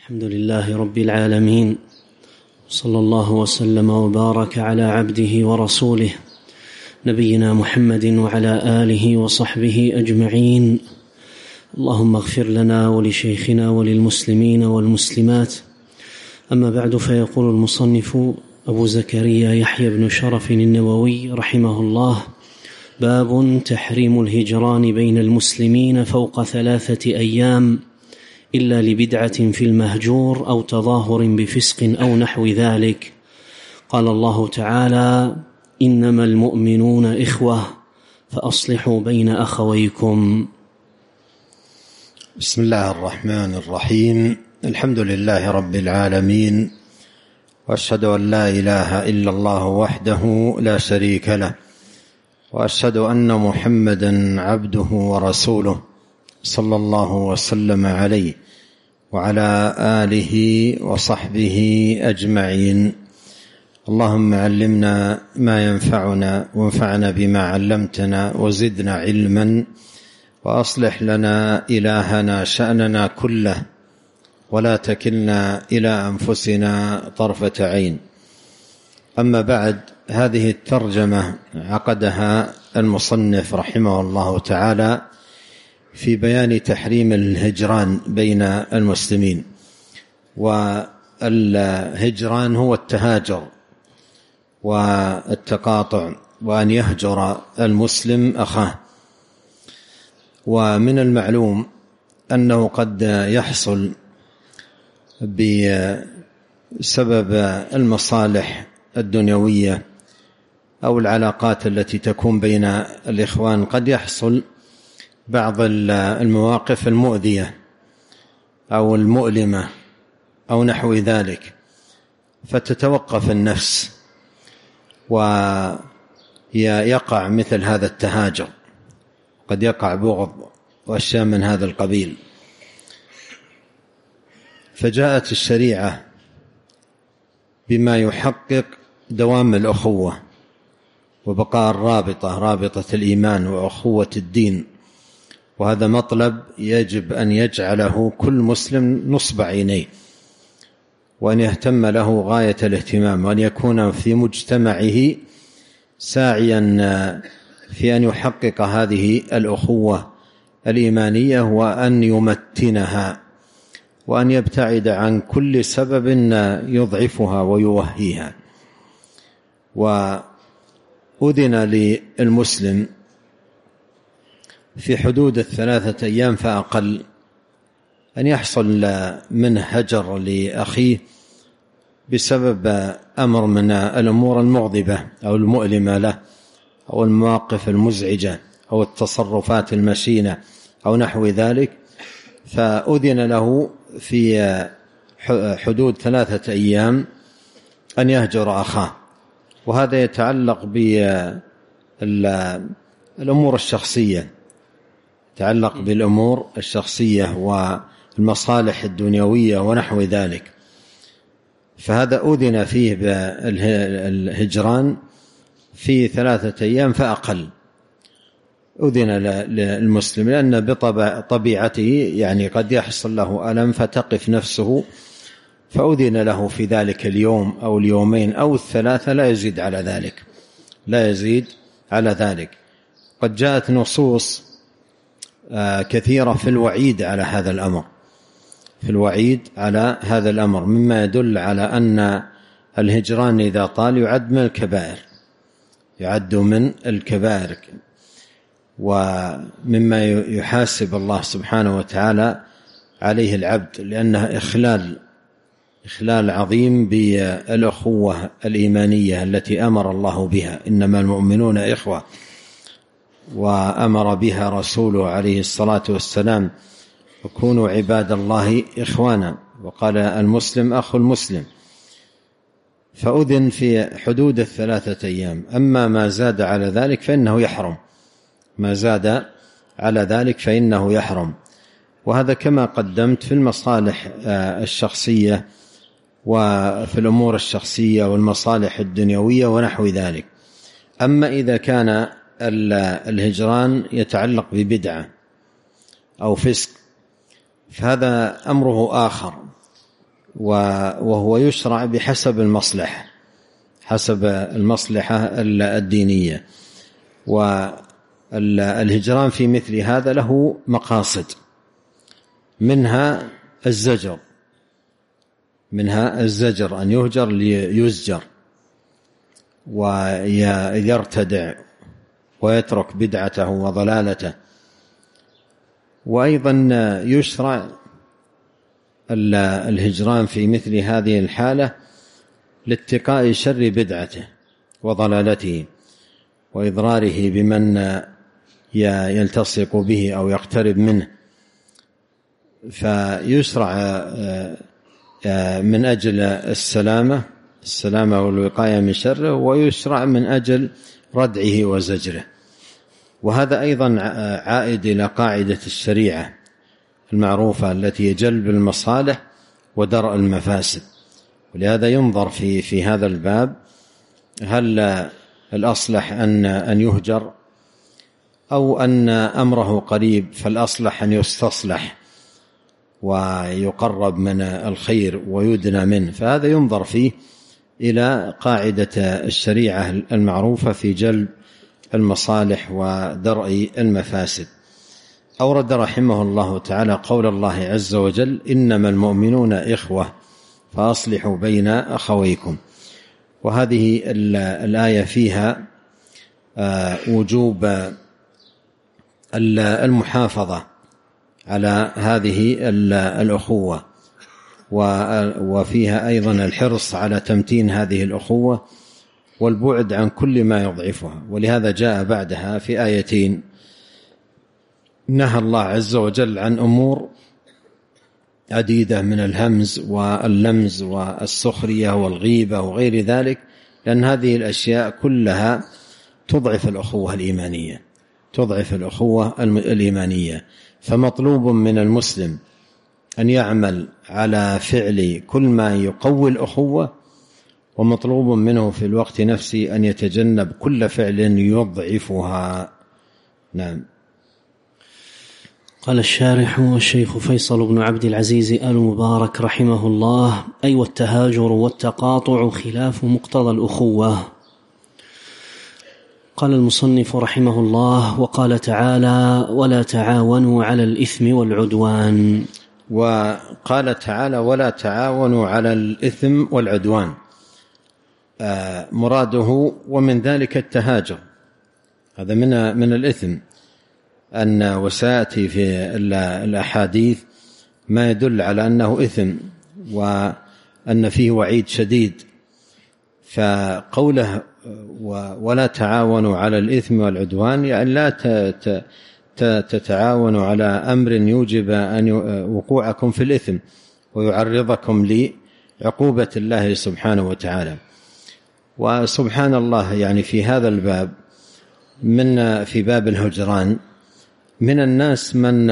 الحمد لله رب العالمين، صلى الله وسلم وبارك على عبده ورسوله نبينا محمد وعلى آله وصحبه أجمعين. اللهم اغفر لنا ولشيخنا وللمسلمين والمسلمات. أما بعد، فيقول المصنف أبو زكريا يحيى بن شرف النووي رحمه الله: باب تحريم الهجران بين المسلمين فوق 3 أيام إلا لبدعة في المهجور أو تظاهر بفسق أو نحو ذلك. قال الله تعالى: إنما المؤمنون إخوة فأصلحوا بين أخويكم. بسم الله الرحمن الرحيم. الحمد لله رب العالمين، وأشهد أن لا إله إلا الله وحده لا شريك له، وأشهد أن محمدا عبده ورسوله صلى الله وسلم عليه وعلى آله وصحبه أجمعين. اللهم علمنا ما ينفعنا وانفعنا بما علمتنا وزدنا علما، وأصلح لنا إلهنا شأننا كله، ولا تكلنا إلى أنفسنا طرفة عين. أما بعد، هذه الترجمة عقدها المصنف رحمه الله تعالى في بيان تحريم الهجران بين المسلمين. والهجران هو التهاجر والتقاطع، وأن يهجر المسلم أخاه. ومن المعلوم أنه قد يحصل بسبب المصالح الدنيوية أو العلاقات التي تكون بين الإخوان، قد يحصل بعض المواقف المؤذية أو المؤلمة أو نحو ذلك، فتتوقف النفس ويقع مثل هذا التهاجر، قد يقع بغض وأشياء من هذا القبيل. فجاءت الشريعة بما يحقق دوام الأخوة وبقاء الرابطة، رابطة الإيمان وأخوة الدين. وهذا مطلب يجب أن يجعله كل مسلم نصب عينيه، وأن يهتم له غاية الاهتمام، وأن يكون في مجتمعه ساعيا في أن يحقق هذه الأخوة الإيمانية، وأن يمتنها، وأن يبتعد عن كل سبب يضعفها ويوهيها. وأذن للمسلم في حدود 3 أيام فأقل أن يحصل منه هجر لأخيه بسبب أمر من الأمور المغضبة أو المؤلمة له، أو المواقف المزعجة أو التصرفات المشينة أو نحو ذلك. فأذن له في حدود 3 أيام أن يهجر أخاه. وهذا يتعلق بالأمور الشخصية، يتعلق بالأمور الشخصية والمصالح الدنيوية ونحو ذلك. فهذا أذن فيه بالهجران في 3 أيام فأقل، أذن للمسلم، لأن بطبيعته يعني قد يحصل له ألم فتقف نفسه، فأذن له في ذلك اليوم أو اليومين أو 3، لا يزيد على ذلك، لا يزيد على ذلك. قد جاءت نصوص كثيرة في الوعيد على هذا الأمر، في الوعيد على هذا الأمر، مما يدل على أن الهجران إذا طال يعد من الكبائر، يعد من الكبائر، ومما يحاسب الله سبحانه وتعالى عليه العبد، لأنها إخلال عظيم بالأخوة الإيمانية التي أمر الله بها: إنما المؤمنون إخوة. وأمر بها رسوله عليه الصلاة والسلام: وكونوا عباد الله إخوانا، وقال: المسلم أخو المسلم. فأذن في حدود 3 أيام. أما ما زاد على ذلك فإنه يحرم، ما زاد على ذلك فإنه يحرم. وهذا كما قدمت في المصالح الشخصية وفي الأمور الشخصية والمصالح الدنيوية ونحو ذلك. أما إذا كان الهجران يتعلق ببدعة أو فسق فهذا أمره آخر، وهو يشرع بحسب المصلحة، حسب المصلحة الدينية. والهجران في مثل هذا له مقاصد، منها الزجر، أن يهجر ليزجر ويرتدع ويترك بدعته وضلالته. وأيضا يشرع الهجران في مثل هذه الحالة لاتقاء شر بدعته وضلالته وإضراره بمن يلتصق به أو يقترب منه. فيشرع من أجل السلامة والوقاية من شره، ويشرع من أجل ردعه وزجره. وهذا أيضا عائد إلى قاعدة الشريعة المعروفة التي جلب المصالح ودرء المفاسد. ولهذا ينظر في هذا الباب هل الأصلح أن يهجر أو أن أمره قريب، فالأصلح أن يستصلح ويقرب من الخير ويدنى منه. فهذا ينظر فيه إلى قاعدة الشريعة المعروفة في جلب المصالح ودرء المفاسد. أورد رحمه الله تعالى قول الله عز وجل: إنما المؤمنون إخوة فأصلحوا بين أخويكم. وهذه الآية فيها وجوب المحافظة على هذه الأخوة، وفيها أيضا الحرص على تمتين هذه الأخوة والبعد عن كل ما يضعفها. ولهذا جاء بعدها في آيتين نهى الله عز وجل عن أمور عديدة من الهمز واللمز والسخرية والغيبة وغير ذلك، لأن هذه الأشياء كلها تضعف الأخوة الإيمانية. فمطلوب من المسلم أن يعمل على فعل كل ما يقوي الأخوة، ومطلوب منه في الوقت نفسه أن يتجنب كل فعل يضعفها. نعم. قال الشارح الشيخ فيصل بن عبد العزيز آل مبارك رحمه الله: أي والتهاجر والتقاطع خلاف مقتضى الأخوة. قال المصنف رحمه الله: وقال تعالى: ولا تعاونوا على الإثم والعدوان. وقال تعالى: ولا تعاونوا على الإثم والعدوان، مراده ومن ذلك التهاجر، هذا من الإثم، أن وسيأتي في الأحاديث ما يدل على أنه إثم وأن فيه وعيد شديد. فقوله ولا تعاونوا على الإثم والعدوان يعني لا تتعاونوا على أمر يوجب أن وقوعكم في الإثم ويعرضكم لعقوبة الله سبحانه وتعالى. وسبحان الله، يعني في هذا الباب في باب الهجران من الناس من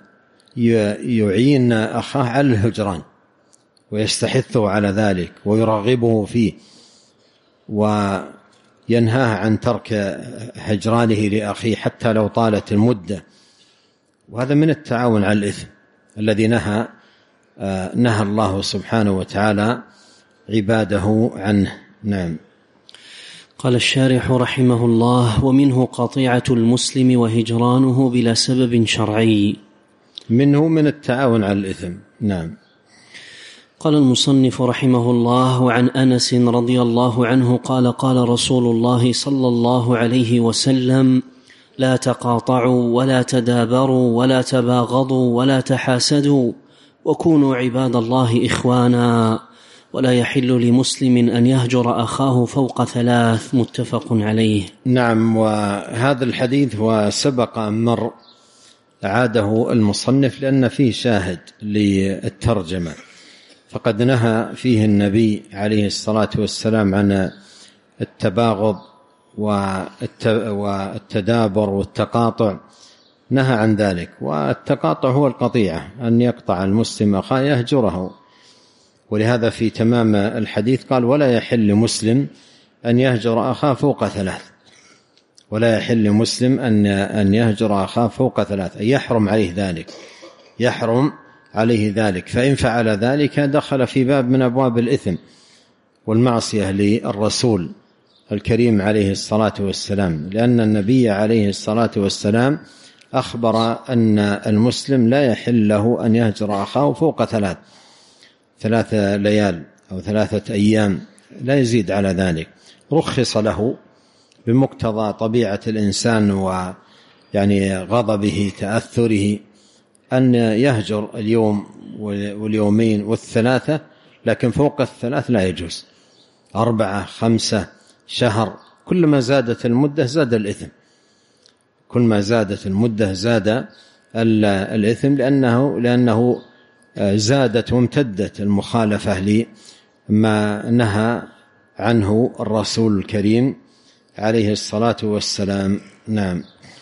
يعين أخاه على الهجران ويستحثه على ذلك ويرغبه فيه وينهاه عن ترك هجرانه لأخيه حتى لو طالت المدة. وهذا من التعاون على الإثم الذي نهى الله سبحانه وتعالى عباده عنه. نعم. قال الشارح رحمه الله: ومنه قطيعة المسلم وهجرانه بلا سبب شرعي. منه من التعاون على الإثم. نعم. قال المصنف رحمه الله: وعن أنس رضي الله عنه قال: قال رسول الله صلى الله عليه وسلم: لا تقاطعوا ولا تدابروا ولا تباغضوا ولا تحاسدوا، وكونوا عباد الله إخوانا، ولا يحل لمسلم أن يهجر أخاه فوق 3. متفق عليه. نعم. وهذا الحديث وسبق أن مر عاده المصنف لأن فيه شاهد للترجمة، فقد نهى فيه النبي عليه الصلاة والسلام عن التباغض والتدابر والتقاطع، نهى عن ذلك. والتقاطع هو القطيعة، أن يقطع المسلم أخاه يهجره. ولهذا في تمام الحديث قال: ولا يحل لمسلم أن يهجر أخاه فوق 3. ولا يحل لمسلم أن يهجر أخاه فوق 3، أي يحرم عليه ذلك، يحرم عليه ذلك، فإن فعل ذلك دخل في باب من أبواب الإثم والمعصية للرسول الكريم عليه الصلاة والسلام، لأن النبي عليه الصلاة والسلام أخبر أن المسلم لا يحل له أن يهجر أخاه فوق 3 ليال أو 3 أيام، لا يزيد على ذلك. رخص له بمقتضى طبيعة الإنسان ويعني غضبه تأثره أن يهجر اليوم واليومين وال3، لكن فوق 3 لا يجوز. 4 5 شهر، كلما زادت المدة زاد الإثم، كل ما زادت المدة زاد الإثم، لأنه زادت وامتدت المخالفة لما نهى عنه الرسول الكريم عليه الصلاة والسلام. نعم.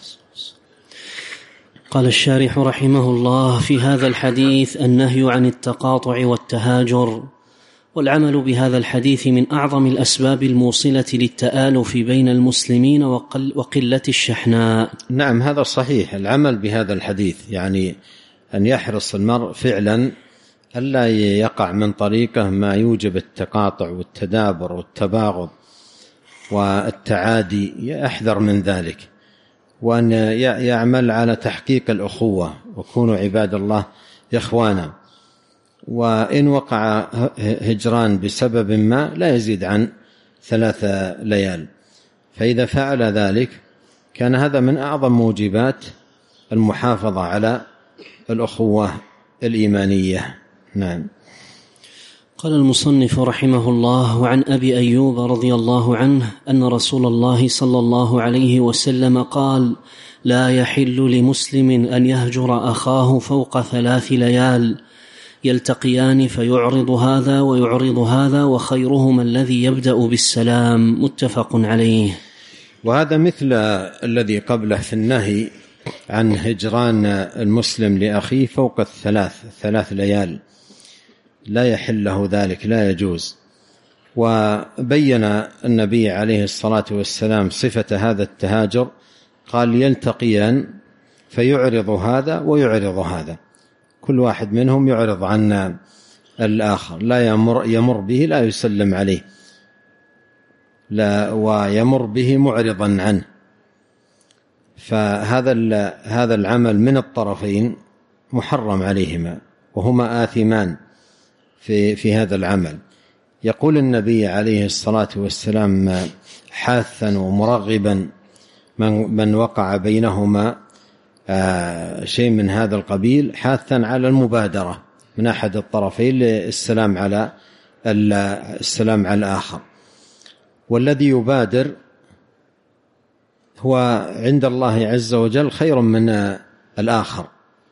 قال الشارح رحمه الله: في هذا الحديث النهي عن التقاطع والتهاجر، والعمل بهذا الحديث من أعظم الأسباب الموصلة للتآلف بين المسلمين وقلة الشحناء. نعم، هذا صحيح. العمل بهذا الحديث يعني أن يحرص المرء فعلا ألا يقع من طريقه ما يوجب التقاطع والتدابر والتباغض والتعادي، يحذر من ذلك، وأن يعمل على تحقيق الأخوة، وكونوا عباد الله إخوانا. وإن وقع هجران بسبب ما لا يزيد عن 3 ليال، فإذا فعل ذلك كان هذا من أعظم موجبات المحافظة على الأخوة الإيمانية. نعم. قال المصنف رحمه الله: وعن أبي أيوب رضي الله عنه أن رسول الله صلى الله عليه وسلم قال: لا يحل لمسلم أن يهجر أخاه فوق 3 ليال، يلتقيان فيعرض هذا ويعرض هذا، وخيرهما الذي يبدأ بالسلام. متفق عليه. وهذا مثل الذي قبله في النهي عن هجران المسلم لأخيه فوق 3 ليال، لا يحل له ذلك، لا يجوز. وبين النبي عليه الصلاة والسلام صفة هذا التهاجر، قال: يلتقيان فيعرض هذا ويعرض هذا، كل واحد منهم يعرض عن الآخر، لا يمر به لا يسلم عليه، لا ويمر به معرضا عنه. فهذا العمل من الطرفين محرم عليهما، وهما آثمان في هذا العمل. يقول النبي عليه الصلاة والسلام حاثا ومرغبا من وقع بينهما شيء من هذا القبيل، حاثا على المبادرة من أحد الطرفين للسلام على الآخر. والذي يبادر هو عند الله عز وجل خير من الآخر،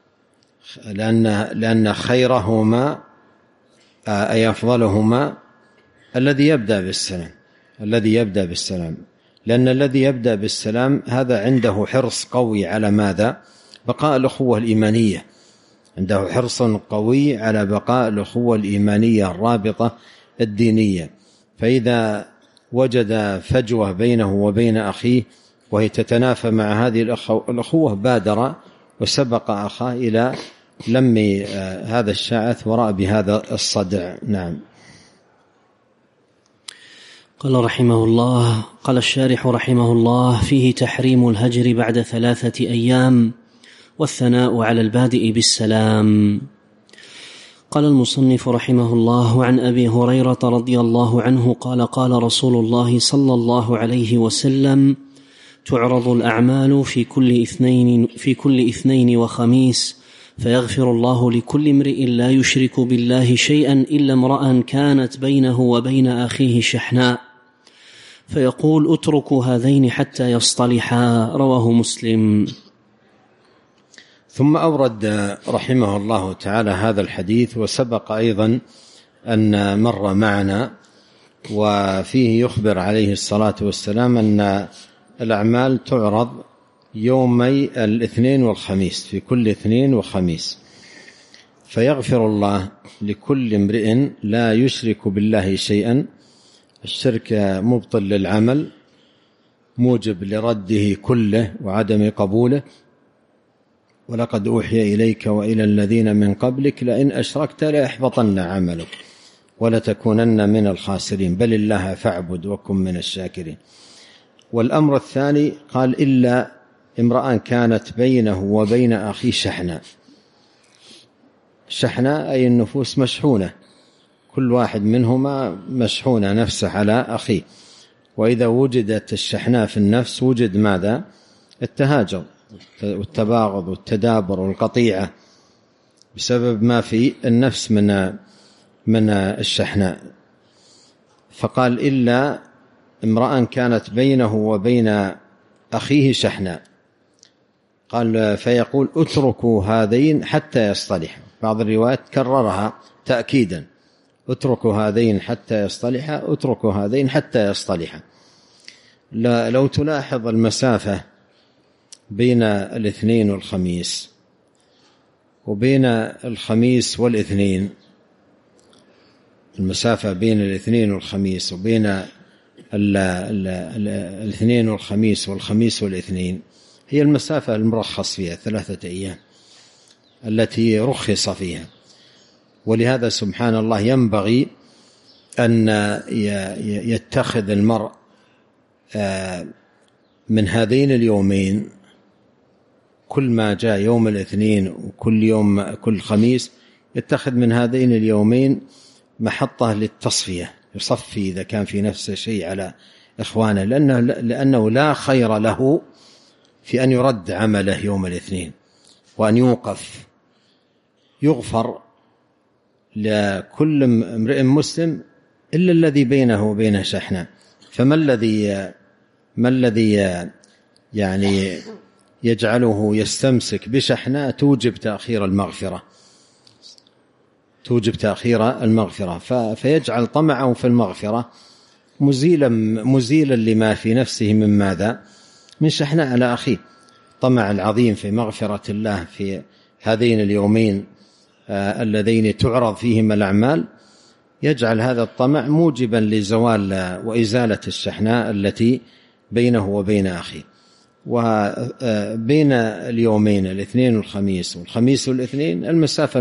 لأن خيرهما أي أفضلهما الذي يبدأ بالسلام، لأن الذي يبدأ بالسلام هذا عنده حرص قوي على ماذا؟ بقاء الأخوة الإيمانية، عنده حرص قوي على بقاء الأخوة الإيمانية الرابطة الدينية. فإذا وجد فجوة بينه وبين أخيه وهي تتنافى مع هذه الأخوة، بادر وسبق أخاه إلى لم هذا الشعث وراء بهذا الصدع. نعم. قال الشارح رحمه الله: فيه تحريم الهجر بعد 3 أيام، والثناء على البادئ بالسلام. قال المصنف رحمه الله: عن أبي هريرة رضي الله عنه قال: قال رسول الله صلى الله عليه وسلم: تعرض الأعمال في كل اثنين وخميس، فيغفر الله لكل امرئ لا يشرك بالله شيئا إلا امرأ كانت بينه وبين أخيه شحناء، فيقول: اتركوا هذين حتى يصطلحا. رواه مسلم. ثم أورد رحمه الله تعالى هذا الحديث، وسبق أيضا أن مر معنا، وفيه يخبر عليه الصلاة والسلام أن الأعمال تعرض يومي الاثنين والخميس، في كل اثنين وخميس، فيغفر الله لكل امرئ لا يشرك بالله شيئا. الشرك مبطل ولقد أوحي إليك وإلى الذين من قبلك لئن أشركت ليحبطن عملك ولتكونن من الخاسرين بل الله فاعبد وكن من الشاكرين. والأمر الثاني قال إلا امرأ كانت بينه وبين أخيه شحناء. شحناء أي النفوس مشحونة، كل واحد منهما مشحونة نفسه على أخيه، وإذا وجدت الشحناء في النفس وجد ماذا؟ التهاجر والتباغض والتدابر والقطيعة بسبب ما في النفس من الشحناء. فقال إلا امرأ كانت بينه وبين أخيه شحناء، قال فيقول اتركوا هذين حتى يصطلحا. بعض الروايات كررها تأكيدا، اتركوا هذين حتى يصطلحا، اتركوا هذين حتى يصطلحا. لو تلاحظ المسافة بين الاثنين والخميس وبين الخميس والاثنين، المسافة بين الاثنين والخميس وبين الاثنين والخميس والخميس والاثنين هي المسافة المرخص فيها 3 أيام التي رخص فيها. ولهذا سبحان الله ينبغي أن يتخذ المرء من هذين اليومين كل ما جاء يوم الاثنين وكل يوم كل خميس يتخذ من هذين اليومين محطة للتصفية، يصفي إذا كان في نفسه شيء على إخوانه، لأنه لا خير له في أن يرد عمله يوم الاثنين وأن يوقف. يغفر لكل امرئ مسلم إلا الذي بينه وبينه شحناء. فما الذي يعني يجعله يستمسك بشحناء؟ توجب تأخير المغفرة، فيجعل طمعه في المغفرة مزيلا لما في نفسه من ماذا؟ من شحناء على أخيه. طمع العظيم في مغفرة الله في هذين اليومين اللذين تعرض فيهما الأعمال يجعل هذا الطمع موجبا لزوال وإزالة الشحناء التي بينه وبين أخيه. وبين اليومين الاثنين والخميس والخميس والاثنين المسافة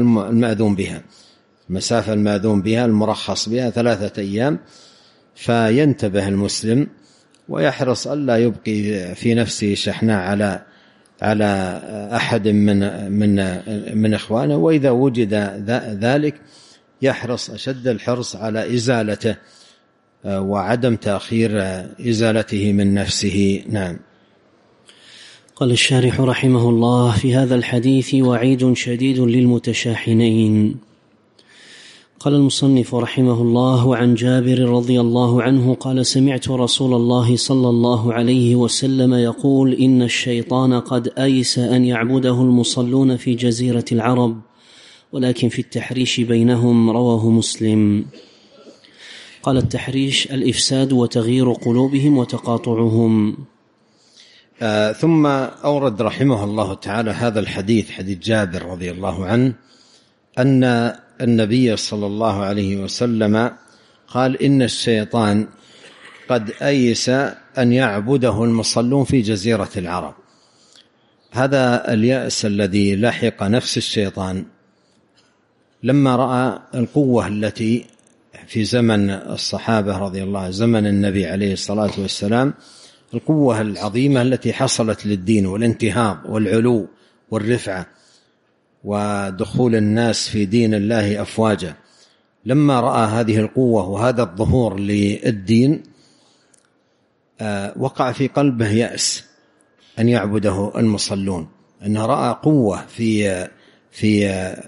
المأذون بها المرخص بها 3 أيام. فينتبه المسلم ويحرص ألا يبقي في نفسه شحناء على أحد من إخوانه، وإذا وجد ذلك يحرص أشد الحرص على إزالته وعدم تأخير إزالته من نفسه. نعم. قال الشارح رحمه الله: في هذا الحديث وعيد شديد للمتشاحنين. قال المصنف رحمه الله: عن جابر رضي الله عنه قال: سمعت رسول الله صلى الله عليه وسلم يقول: إن الشيطان قد أيس أن يعبده المصلون في جزيرة العرب، ولكن في التحريش بينهم. رواه مسلم. قال: التحريش الإفساد وتغيير قلوبهم وتقاطعهم. ثم أورد رحمه الله تعالى هذا الحديث، حديث جابر رضي الله عنه، أن النبي صلى الله عليه وسلم قال: إن الشيطان قد أيس أن يعبده المصلون في جزيرة العرب. هذا اليأس الذي لحق نفس الشيطان لما رأى القوة التي في زمن الصحابة رضي الله عنهم، زمن النبي عليه الصلاة والسلام، القوة العظيمة التي حصلت للدين والانتهاض والعلو والرفعة ودخول الناس في دين الله أفواجا. لما رأى هذه القوة وهذا الظهور للدين وقع في قلبه يأس أن يعبده المصلون، أنه رأى قوة في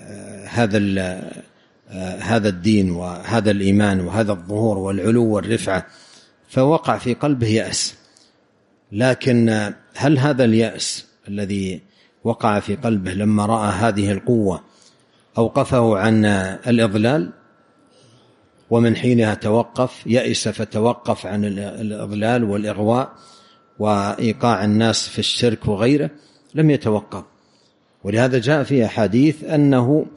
هذا الدين وهذا الإيمان وهذا الظهور والعلو والرفعة، فوقع في قلبه يأس. لكن هل هذا اليأس الذي وقع في قلبه لما رأى هذه القوة أوقفه عن الإضلال؟ ومن حينها توقف، يأس فتوقف عن الإضلال والإغواء وإيقاع الناس في الشرك وغيره، لم يتوقف. ولهذا جاء في أحاديث أنه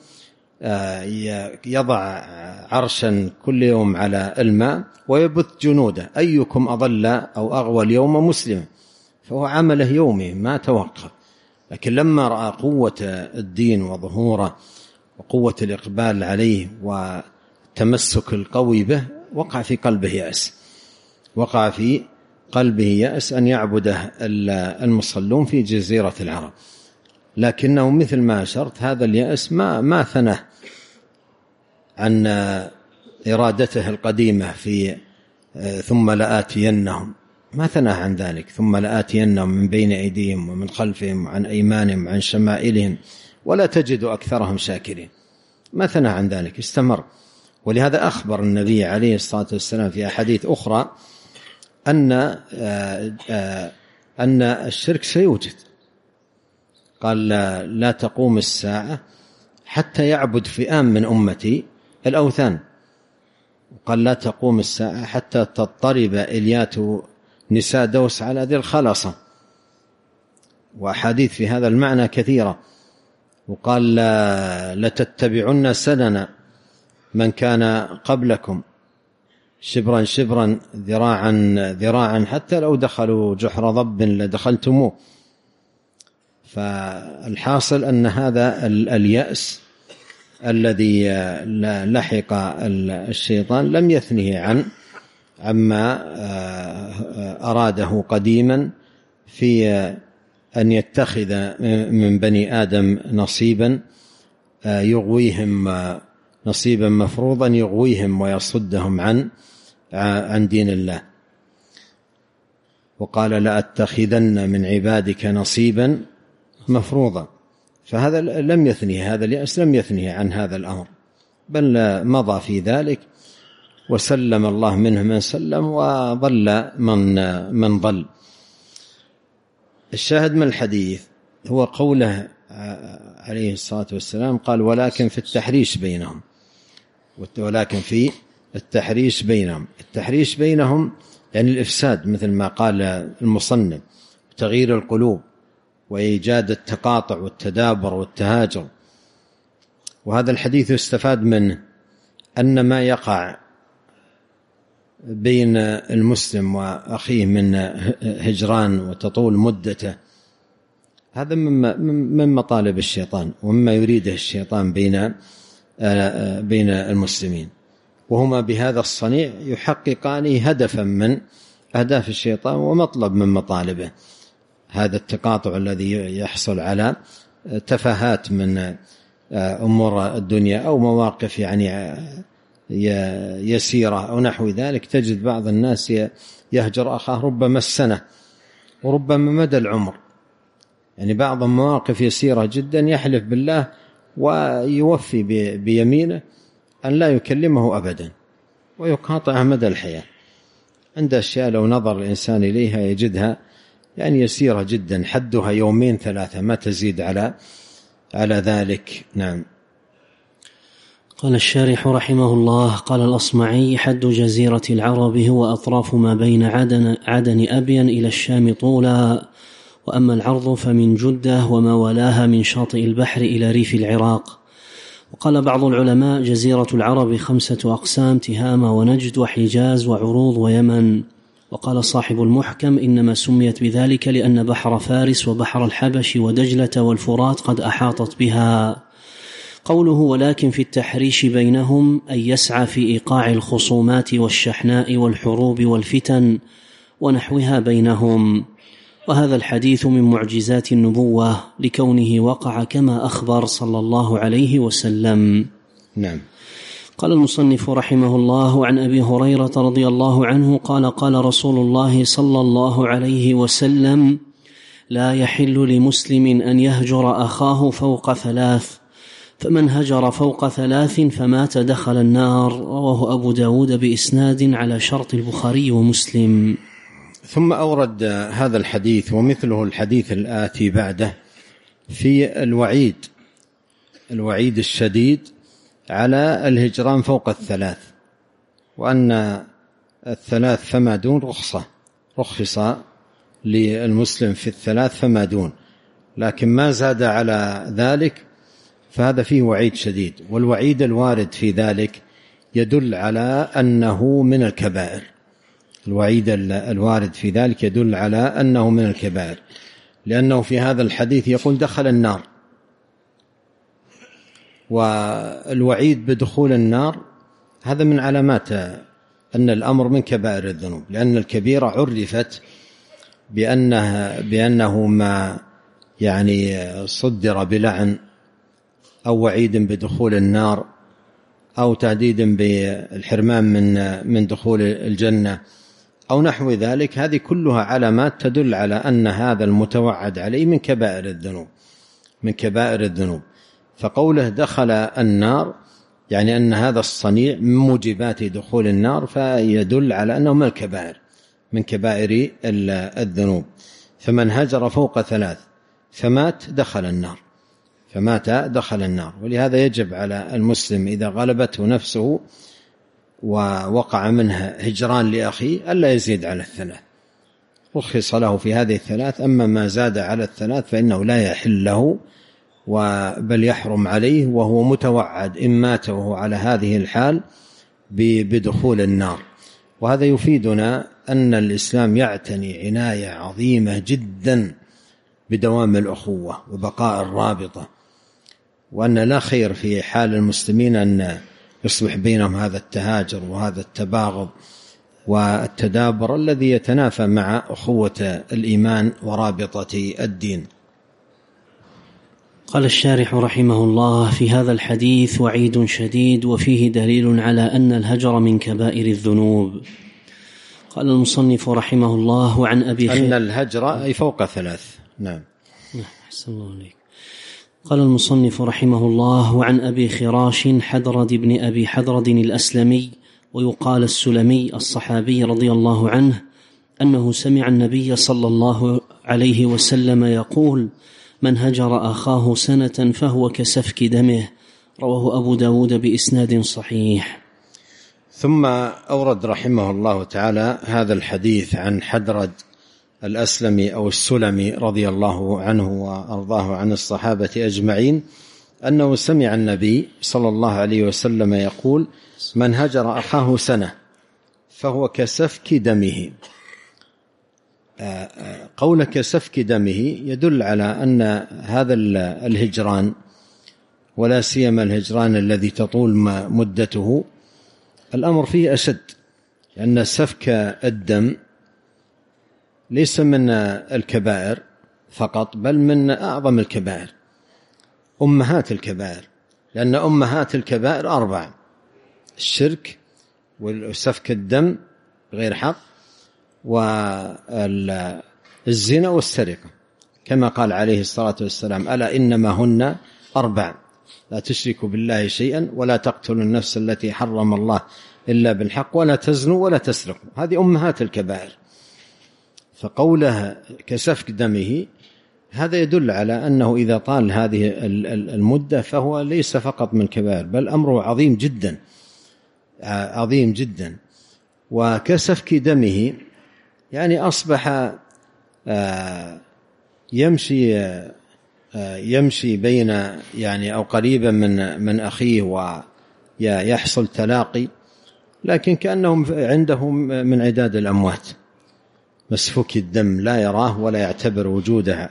يضع عرشا كل يوم على الماء ويبث جنوده: أيكم أضل أو أغوى اليوم مسلم. فهو عمله يومي ما توقف، لكن لما رأى قوة الدين وظهوره وقوة الإقبال عليه والتمسك القوي به وقع في قلبه يأس، وقع في قلبه يأس أن يعبده المصلون في جزيرة العرب. لكنه مثل ما أشرت هذا اليأس ما ثناه عن إرادته القديمة في ثم لآتينهم، ما ثناه عن ذلك، ثم لآتينهم من بين أيديهم ومن خلفهم وعن أيمانهم وعن شمائلهم ولا تجد أكثرهم شاكرين، ما ثناه عن ذلك، استمر. ولهذا أخبر النبي عليه الصلاة والسلام في أحاديث أخرى أن الشرك سيوجد. قال لا تقوم الساعة حتى يعبد فئام من أمتي الأوثان. قال لا تقوم الساعة حتى تضطرب إليات نساء دوس على ذي الخلصة، وأحاديث في هذا المعنى كثيرة. وقال لتتبعن سنن من كان قبلكم شبرا شبرا ذراعا ذراعا حتى لو دخلوا جحر ضب لدخلتموه. فالحاصل أن هذا اليأس الذي لحق الشيطان لم يثنه عما أراده قديما في أن يتخذ من بني آدم نصيبا يغويهم، نصيبا مفروضا يغويهم ويصدهم عن دين الله. وقال لأتخذن من عبادك نصيبا مفروضا. فهذا لم يثنيه، هذا اليأس لم يثنيه عن هذا الأمر، بل مضى في ذلك وسلم الله منه من سلم وضل من ضل. الشاهد من الحديث هو قوله عليه الصلاة والسلام قال ولكن في التحريش بينهم، ولكن في التحريش بينهم. التحريش بينهم يعني الإفساد مثل ما قال المصنف، تغيير القلوب وإيجاد التقاطع والتدابر والتهاجر. وهذا الحديث يستفاد منه أن ما يقع بين المسلم وأخيه من هجران وتطول مدته هذا من مطالب الشيطان ومما يريده الشيطان بين المسلمين، وهما بهذا الصنيع يحققان هدفا من أهداف الشيطان ومطلب من مطالبه. هذا التقاطع الذي يحصل على تفاهات من أمور الدنيا أو مواقف يعني يسيرة أو نحو ذلك، تجد بعض الناس يهجر أخاه ربما السنة وربما مدى العمر، يعني بعض المواقف يسيرة جدا يحلف بالله ويوفي بيمينه أن لا يكلمه أبدا ويقاطعه مدى الحياة. عند أشياء لو نظر الإنسان إليها يجدها يعني يسيرة جدا، حدها يومين ثلاثة ما تزيد على ذلك. نعم. قال الشارح رحمه الله قال الأصمعي حد جزيرة العرب هو أطراف ما بين عدن أبين إلى الشام طولا، وأما العرض فمن جدة وما ولاها من شاطئ البحر إلى ريف العراق. وقال بعض العلماء جزيرة العرب 5 أقسام: تهامة ونجد وحجاز وعروض ويمن. وقال صاحب المحكم إنما سميت بذلك لأن بحر فارس وبحر الحبش ودجلة والفرات قد أحاطت بها. قوله ولكن في التحريش بينهم أي يسعى في إيقاع الخصومات والشحناء والحروب والفتن ونحوها بينهم. وهذا الحديث من معجزات النبوة لكونه وقع كما أخبر صلى الله عليه وسلم. نعم. قال المصنف رحمه الله عن أبي هريرة رضي الله عنه قال قال رسول الله صلى الله عليه وسلم: لا يحل لمسلم أن يهجر أخاه فوق 3، فمن هجر فوق 3 فمات دخل النار. رواه أبو داود بإسناد على شرط البخاري ومسلم. ثم أورد هذا الحديث ومثله الحديث الآتي بعده في الوعيد الشديد على الهجران فوق 3، وأن 3 فما دون رخص للمسلم في 3 فما دون، لكن ما زاد على ذلك فهذا فيه وعيد شديد. والوعيد الوارد في ذلك يدل على أنه من الكبائر، الوعيد الوارد في ذلك يدل على أنه من الكبائر، لأنه في هذا الحديث يقول دخل النار، والوعيد بدخول النار هذا من علامات أن الأمر من كبائر الذنوب، لأن الكبيرة عرفت بأنه ما يعني صدر بلعن أو وعيد بدخول النار أو تهديد بالحرمان من دخول الجنة أو نحو ذلك. هذه كلها علامات تدل على أن هذا المتوعد عليه من كبائر الذنوب. فقوله دخل النار يعني أن هذا الصنيع من موجبات دخول النار، فيدل على أنه من كبائر الذنوب. فمن هجر فوق 3 فمات دخل النار. ولهذا يجب على المسلم إذا غلبته نفسه ووقع منها هجران لأخيه ألا يزيد على 3، رخص له في هذه 3. أما ما زاد على 3 فإنه لا يحل له بل يحرم عليه، وهو متوعد إن مات وهو على هذه الحال بدخول النار. وهذا يفيدنا أن الإسلام يعتني عناية عظيمة جدا بدوام الأخوة وبقاء الرابطة، وأن لا خير في حال المسلمين أن يصبح بينهم هذا التهاجر وهذا التباغض والتدابر الذي يتنافى مع أخوة الإيمان ورابطة الدين. قال الشارح رحمه الله: في هذا الحديث وعيد شديد وفيه دليل على أن الهجر من كبائر الذنوب. قال المصنف رحمه الله: وعن أبي أن الهجر أي فوق 3. نعم. أحسن الله عليك. قال المصنف رحمه الله: وعن أبي خراش حدرد بن أبي حدرد الأسلمي ويقال السلمي الصحابي رضي الله عنه أنه سمع النبي صلى الله عليه وسلم يقول: من هجر أخاه سنة فهو كسفك دمه. رواه أبو داود بإسناد صحيح. ثم أورد رحمه الله تعالى هذا الحديث عن حدرد الأسلمي أو السلمي رضي الله عنه وأرضاه عن الصحابة أجمعين أنه سمع النبي صلى الله عليه وسلم يقول: من هجر أخاه سنة فهو كسفك دمه. قولك سفك دمه يدل على أن هذا الهجران، ولا سيما الهجران الذي تطول مدته، الأمر فيه أشد، لأن سفك الدم ليس من الكبائر فقط بل من أعظم الكبائر، أمهات الكبائر، لأن أمهات الكبائر 4: الشرك وسفك الدم بغير حق والزنا والسرقة، كما قال عليه الصلاة والسلام: ألا إنما هن 4: لا تشركوا بالله شيئا ولا تقتلوا النفس التي حرم الله إلا بالحق ولا تزنوا ولا تسرقوا. هذه أمهات الكبائر. فقوله كسفك دمه هذا يدل على أنه إذا طال هذه المدة فهو ليس فقط من الكبائر بل أمره عظيم جدا. وكسفك دمه يعني أصبح يمشي بين يعني أو قريبا من أخيه ويحصل تلاقي، لكن كأنهم عندهم من عداد الأموات، مسفوك الدم لا يراه ولا يعتبر وجودها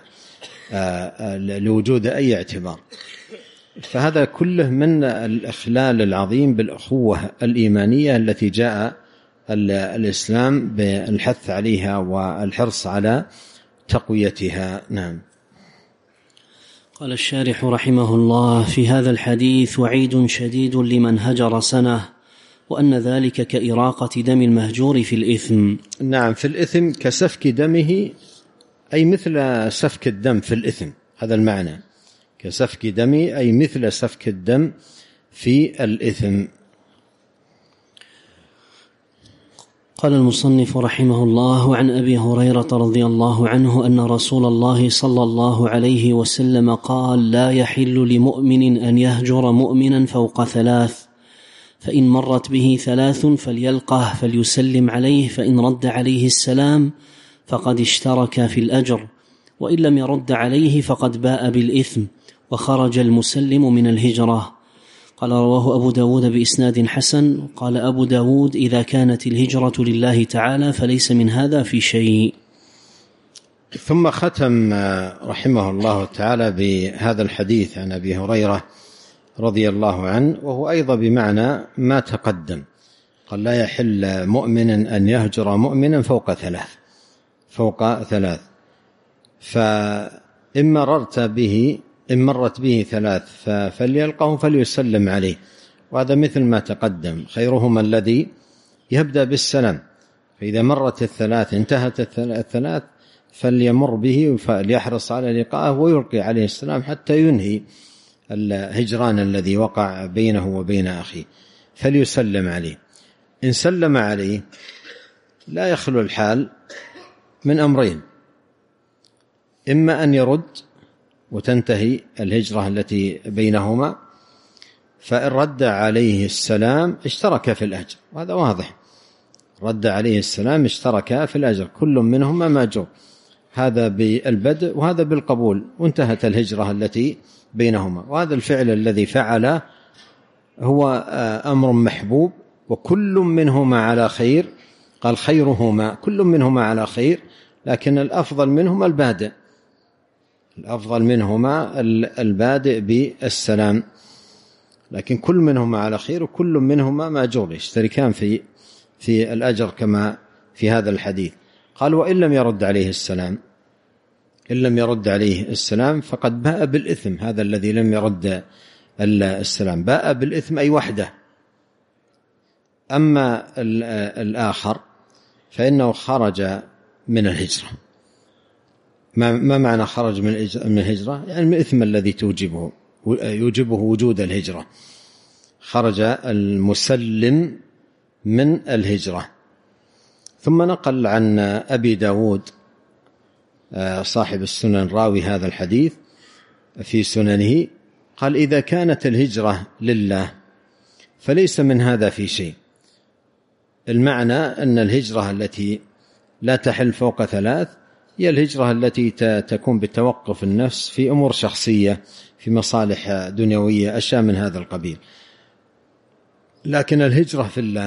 لوجود أي اعتبار. فهذا كله من الإخلال العظيم بالأخوة الإيمانية التي جاء الإسلام بالحث عليها والحرص على تقويتها. نعم. قال الشارح رحمه الله: في هذا الحديث وعيد شديد لمن هجر سنة، وأن ذلك كإراقة دم المهجور في الإثم. نعم، في الإثم كسفك دمه، أي مثل سفك الدم في الإثم، هذا المعنى، كسفك دمه أي مثل سفك الدم في الإثم. قال المصنف رحمه الله: عن أبي هريرة رضي الله عنه أن رسول الله صلى الله عليه وسلم قال: لا يحل لمؤمن أن يهجر مؤمنا فوق 3، فإن مرت به 3 فليلقه فليسلم عليه، فإن رد عليه السلام فقد اشترك في الأجر، وإن لم يرد عليه فقد باء بالإثم وخرج المسلم من الهجرة. قال: رواه أبو داود بإسناد حسن. قال أبو داود: إذا كانت الهجرة لله تعالى فليس من هذا في شيء. ثم ختم رحمه الله تعالى بهذا الحديث عن أبي هريرة رضي الله عنه، وهو أيضا بمعنى ما تقدم. قال: لا يحل مؤمن أن يهجر مؤمنا فوق ثلاث. فإن مرت به ثلاث فليلقه فليسلم عليه، وهذا مثل ما تقدم. خيرهما الذي يبدأ بالسلام، فإذا مرت الثلاث انتهت الثلاث فليمر به فليحرص على لقائه ويلقي عليه السلام حتى ينهي الهجران الذي وقع بينه وبين أخيه، فليسلم عليه. إن سلم عليه لا يخلو الحال من أمرين: إما أن يرد وتنتهي الهجرة التي بينهما، فإن رد عليه السلام اشترك في الأجر، وهذا واضح، رد عليه السلام اشترك في الأجر، كل منهما ماجور، هذا بالبدء وهذا بالقبول، وانتهت الهجرة التي بينهما. وهذا الفعل الذي فعله هو أمر محبوب، وكل منهما على خير. قال: خيرهما، كل منهما على خير، لكن الأفضل منهما البادئ بالسلام، لكن كل منهما على خير وكل منهما ماجور، يشتركان في الأجر كما في هذا الحديث. قال: وإن لم يرد عليه السلام فقد باء بالإثم. هذا الذي لم يرد السلام باء بالإثم أي وحده. أما الآخر فإنه خرج من الهجرة. ما معنى خرج من الهجرة؟ يعني من الإثم الذي يوجبه وجود الهجرة. خرج المسلم من الهجرة. ثم نقل عن أبي داود صاحب السنن راوي هذا الحديث في سننه، قال: إذا كانت الهجرة لله فليس من هذا في شيء. المعنى أن الهجرة التي لا تحل فوق ثلاث هي الهجرة التي تكون بتوقف النفس في أمور شخصية، في مصالح دنيوية، أشياء من هذا القبيل. لكن الهجرة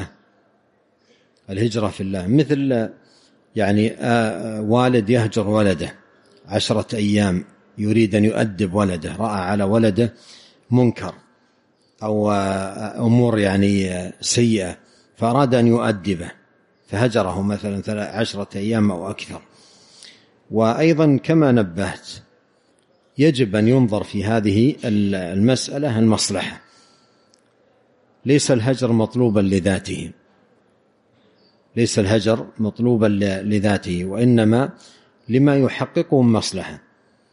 في الله مثل يعني والد يهجر ولده 10 أيام، يريد أن يؤدب ولده، رأى على ولده منكر أو أمور يعني سيئة فأراد أن يؤدبه فهجره مثلا 10 أيام أو أكثر. وأيضا كما نبهت يجب أن ينظر في هذه المسألة المصلحة. ليس الهجر مطلوبا لذاته، وإنما لما يحققه مصلحة.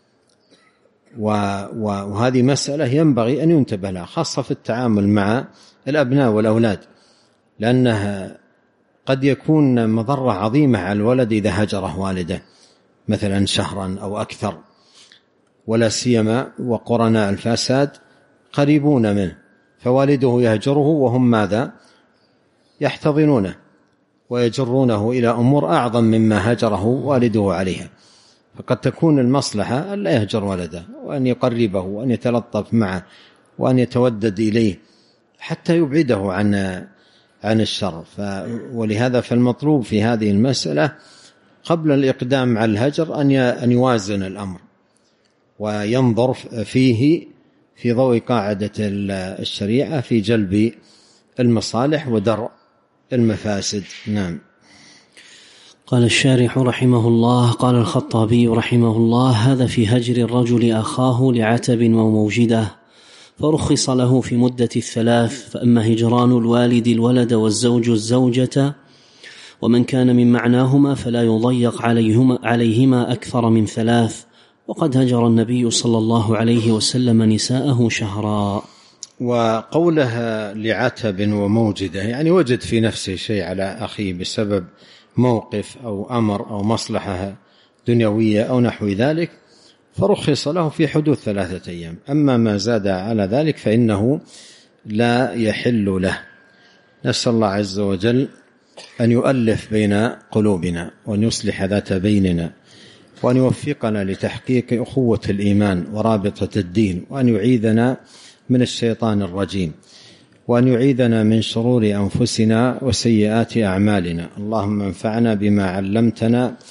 وهذه مسألة ينبغي أن ينتبه لها، خاصة في التعامل مع الأبناء والأولاد، لأنها قد يكون مضرة عظيمة على الولد إذا هجره والده مثلا شهرا أو أكثر، ولا سيما وقرناء الفساد قريبون منه، فوالده يهجره وهم ماذا؟ يحتضنونه ويجرونه إلى أمور أعظم مما هجره والده عليها. فقد تكون المصلحة أن لا يهجر ولده، وأن يقربه وأن يتلطف معه وأن يتودد إليه حتى يبعده عن الشر. ولهذا فالمطلوب في هذه المسألة قبل الإقدام على الهجر أن يوازن الأمر وينظر فيه في ضوء قاعدة الشريعة في جلب المصالح ودرء المفاسد. نعم. قال الشارح رحمه الله: قال الخطابي رحمه الله: هذا في هجر الرجل أخاه لعتب وموجده، فرخص له في مدة 3. فأما هجران الوالد الولد والزوج الزوجة ومن كان من معناهما فلا يضيق عليهما أكثر من 3. وقد هجر النبي صلى الله عليه وسلم نساءه شهرا. وقولها لعتب وموجده يعني وجد في نفسه شيء على أخيه بسبب موقف أو أمر أو مصلحة دنيوية أو نحو ذلك، فرخص له في حدود 3 أيام. أما ما زاد على ذلك فإنه لا يحل له. نسأل الله عز وجل أن يؤلف بين قلوبنا وأن يصلح ذات بيننا وأن يوفقنا لتحقيق أخوة الإيمان ورابطة الدين، وأن يعيذنا من الشيطان الرجيم، وأن يعيذنا من شرور أنفسنا وسيئات أعمالنا. اللهم انفعنا بما علمتنا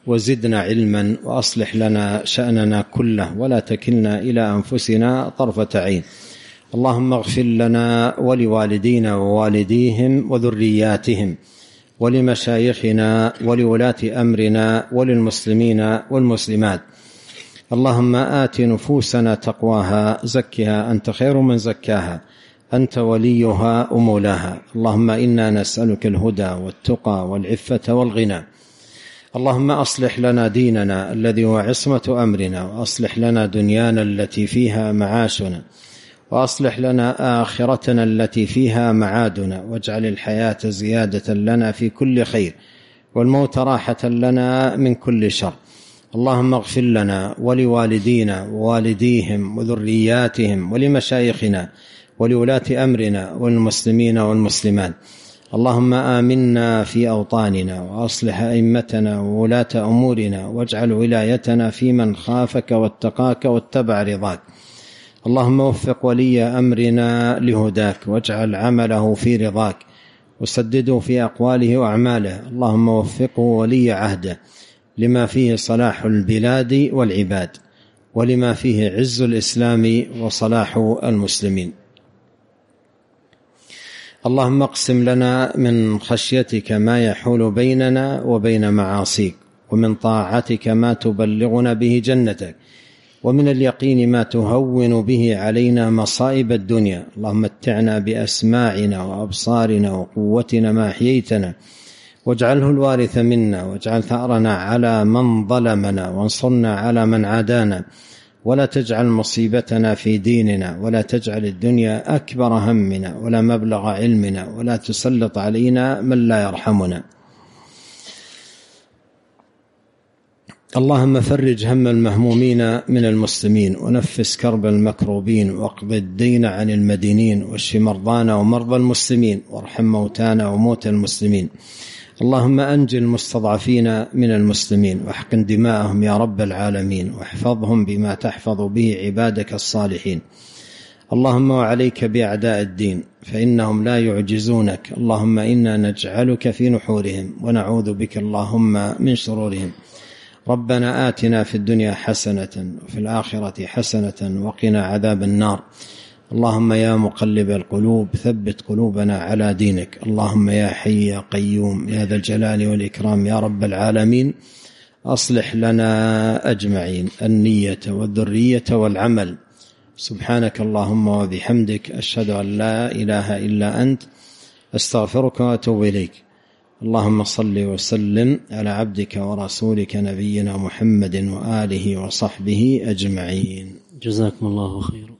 وزدنا علما، وأصلح لنا شأننا كله ولا تكلنا إلى أنفسنا طرفة عين. اللهم اغفر لنا ولوالدينا ووالديهم وذرياتهم ولمشايخنا ولولاة أمرنا وللمسلمين والمسلمات. اللهم آت نفوسنا تقواها، زكها أنت خير من زكاها، أنت وليها ومولاها. اللهم إنا نسألك الهدى والتقى والعفة والغنى. اللهم أصلح لنا ديننا الذي هو عصمة أمرنا، وأصلح لنا دنيانا التي فيها معاشنا، وأصلح لنا آخرتنا التي فيها معادنا، واجعل الحياة زيادة لنا في كل خير، والموت راحة لنا من كل شر. اللهم اغفر لنا ولوالدينا ووالديهم وذرياتهم ولمشايخنا ولولاة أمرنا والمسلمين والمسلمات. اللهم آمنا في أوطاننا، وأصلح أئمتنا وولاة أمورنا، واجعل ولايتنا في من خافك واتقاك واتبع رضاك. اللهم وفق ولي أمرنا لهداك، واجعل عمله في رضاك، وسدده في أقواله وأعماله. اللهم وفقه ولي عهده لما فيه صلاح البلاد والعباد، ولما فيه عز الإسلام وصلاح المسلمين. اللهم اقسم لنا من خشيتك ما يحول بيننا وبين معاصيك، ومن طاعتك ما تبلغنا به جنتك، ومن اليقين ما تهون به علينا مصائب الدنيا. اللهم متعنا بأسماعنا وأبصارنا وقوتنا ما أحييتنا، واجعله الوارث منا، واجعل ثأرنا على من ظلمنا، وانصرنا على من عادانا، ولا تجعل مصيبتنا في ديننا، ولا تجعل الدنيا أكبر همنا ولا مبلغ علمنا، ولا تسلط علينا من لا يرحمنا. اللهم فرج هم المهمومين من المسلمين، ونفس كرب المكروبين، واقض الدين عن المدينين، واشف مرضانا ومرضى المسلمين، وارحم موتانا وموتى المسلمين. اللهم أنجِ المستضعفين من المسلمين، واحقن دماءهم يا رب العالمين، واحفظهم بما تحفظ به عبادك الصالحين. اللهم وعليك بأعداء الدين، فإنهم لا يعجزونك. اللهم إنا نجعلك في نحورهم، ونعوذ بك اللهم من شرورهم. ربنا آتنا في الدنيا حسنة، وفي الآخرة حسنة، وقنا عذاب النار. اللهم يا مقلب القلوب ثبت قلوبنا على دينك. اللهم يا حي يا قيوم يا ذا الجلال والإكرام يا رب العالمين، أصلح لنا أجمعين النية والذرية والعمل. سبحانك اللهم وبحمدك، أشهد أن لا إله إلا أنت، أستغفرك وأتوب إليك. اللهم صل وسلم على عبدك ورسولك نبينا محمد وآله وصحبه أجمعين. جزاكم الله خيرا.